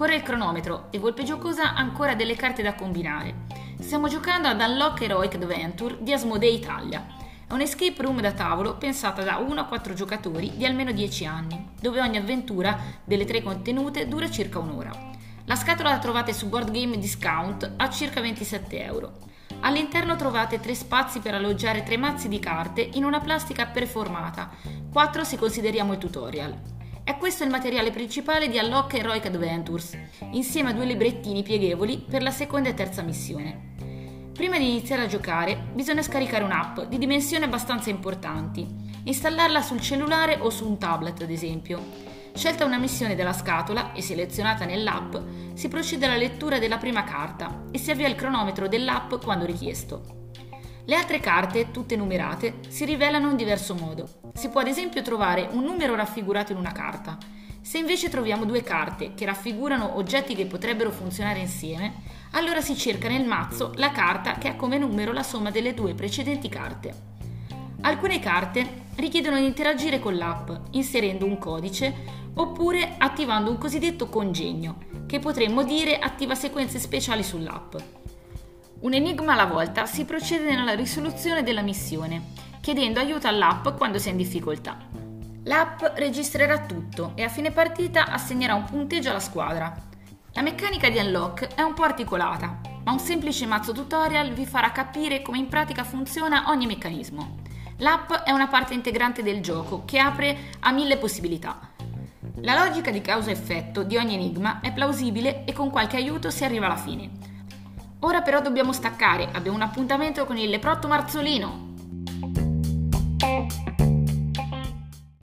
Corre il cronometro e Volpe Giocosa ha ancora delle carte da combinare. Stiamo giocando ad Unlock Heroic Adventure di Asmodee Italia. È un escape room da tavolo pensata da 1 a 4 giocatori di almeno 10 anni, dove ogni avventura delle 3 contenute dura circa un'ora. La scatola la trovate su Board Game Discount a circa 27 euro. All'interno trovate 3 spazi per alloggiare 3 mazzi di carte in una plastica preformata, 4 se consideriamo il tutorial. È questo il materiale principale di Unlock Heroic Adventures, insieme a 2 librettini pieghevoli per la seconda e terza missione. Prima di iniziare a giocare bisogna scaricare un'app di dimensioni abbastanza importanti, installarla sul cellulare o su un tablet ad esempio. Scelta una missione della scatola e selezionata nell'app, si procede alla lettura della prima carta e si avvia il cronometro dell'app quando richiesto. Le altre carte, tutte numerate, si rivelano in diverso modo. Si può ad esempio trovare un numero raffigurato in una carta. Se invece troviamo 2 carte che raffigurano oggetti che potrebbero funzionare insieme, allora si cerca nel mazzo la carta che ha come numero la somma delle 2 precedenti carte. Alcune carte richiedono di interagire con l'app, inserendo un codice oppure attivando un cosiddetto congegno, che potremmo dire attiva sequenze speciali sull'app. Un enigma alla volta si procede nella risoluzione della missione, chiedendo aiuto all'app quando si è in difficoltà. L'app registrerà tutto e a fine partita assegnerà un punteggio alla squadra. La meccanica di Unlock è un po' articolata, ma un semplice mazzo tutorial vi farà capire come in pratica funziona ogni meccanismo. L'app è una parte integrante del gioco che apre a 1000 possibilità. La logica di causa-effetto di ogni enigma è plausibile e con qualche aiuto si arriva alla fine. Ora però dobbiamo staccare, abbiamo un appuntamento con il leprotto Marzolino!